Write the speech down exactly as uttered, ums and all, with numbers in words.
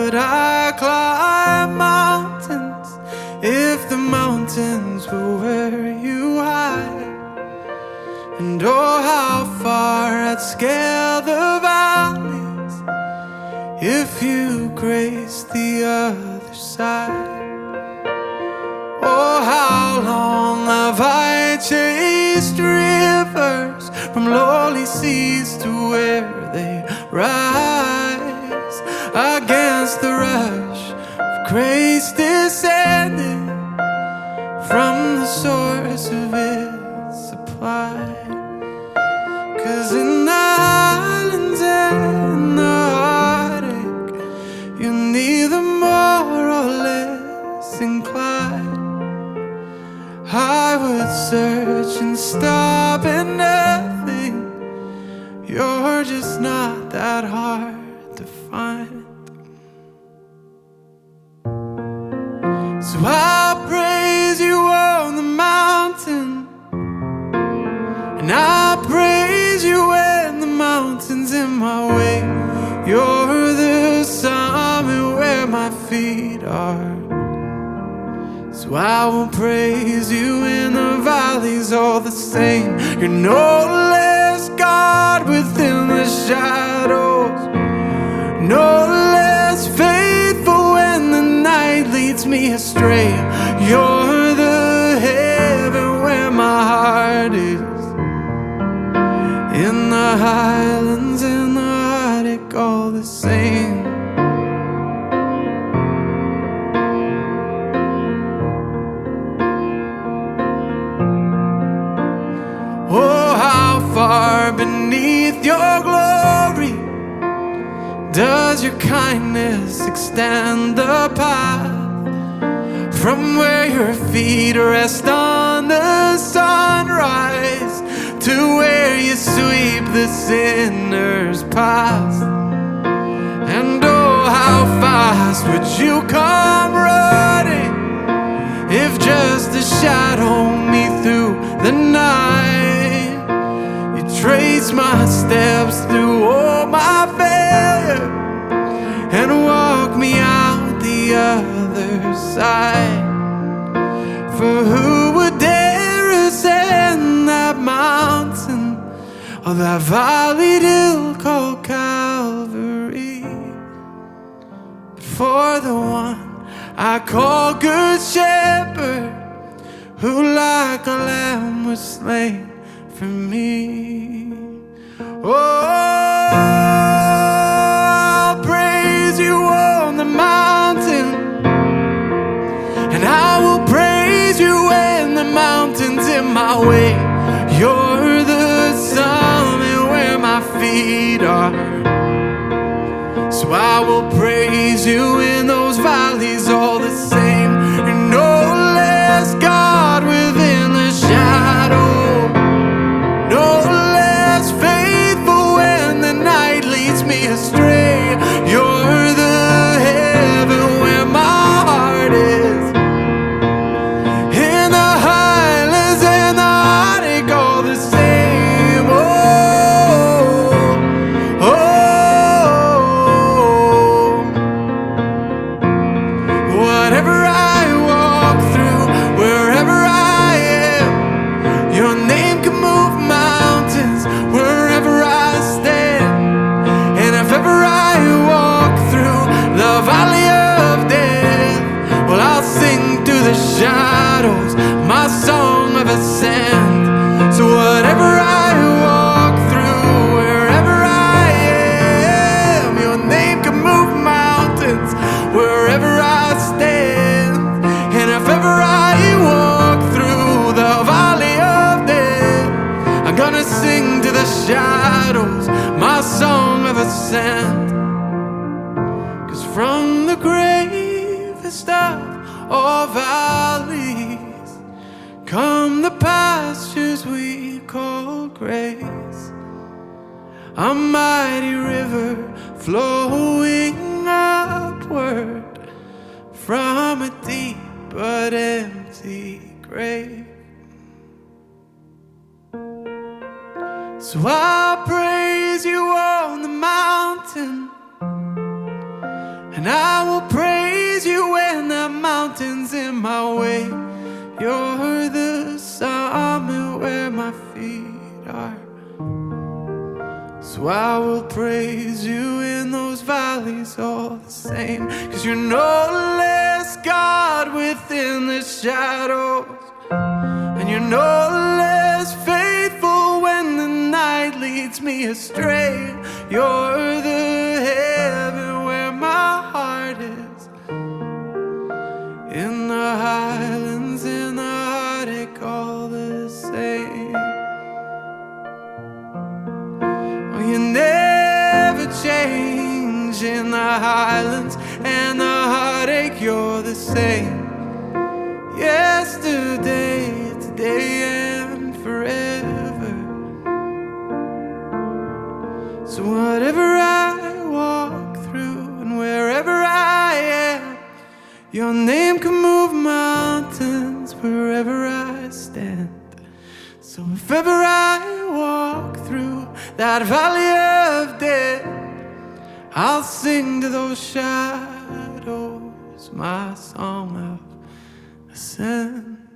would I climb mountains if the mountains were where you hide? And oh, how far I'd scale the valleys if you graced the other side. Oh, how long have I chased rivers from lowly seas to where they rise, against the rush of grace descending from the source of its supply. 'Cause in the islands and the heartache, you're neither more or less inclined. I would search and stop at nothing. You're just not that hard to find. So I'll praise you on the mountain, and I'll praise you when the mountain's in my way. You're the summit where my feet are. So I will praise you in the valleys all the same. You're no less God within the shadows, no less faithful when the night leads me astray. You're the heaven where my heart is, in the highlands and the Arctic all the same. Oh, how far beneath your glory does your kindness extend the path, from where your feet rest on the sunrise to where you sweep the sinner's past. And oh, how fast would you come running if just to shadow me through the night? Trace my steps through all my failure and walk me out the other side. For who would dare ascend that mountain or that valley hill called Calvary? But for the one I call Good Shepherd, who like a lamb was slain for me. Oh, I'll praise you on the mountain, and I will praise you when the mountain's in my way. You're the summit where my feet are. So I will praise you in those valleys all the same. You're no less God within the shadow, no less faithful when the night leads me astray. You're the heaven where my heart is, in the highlands and the Arctic all the same. Oh, oh, whatever I walk through, wherever I am, your name can move mountains wherever I stand. And if ever I walk through the valley of death, well, I'll sing through the shadows my song of ascent. So whatever I walk through, wherever I am, your name can move mountains wherever I stand. And if ever I walk through the valley of death, I'm gonna sing to the shadows my song of ascent. 'Cause from the gravest of all valleys come the pastures we call grace, a mighty river flowing upward from a deep but empty grave. So I'll praise you on the mountain, and I will praise you when the mountain's in my way. You're the summit where my feet are. So I will praise you in those valleys all the same, 'cause you're no less God within the shadows, and you're no less faithful when the night leads me astray. You're the heaven where my heart is, in the highlands, in the heartache, all the same. Oh, you never change in the highlands and the heartache, you're the same. Yesterday, today, and forever. So whatever I walk through and wherever I am, your name can move mountains wherever I stand. So if ever I walk through that valley of death, I'll sing to those shadows my song of ascent.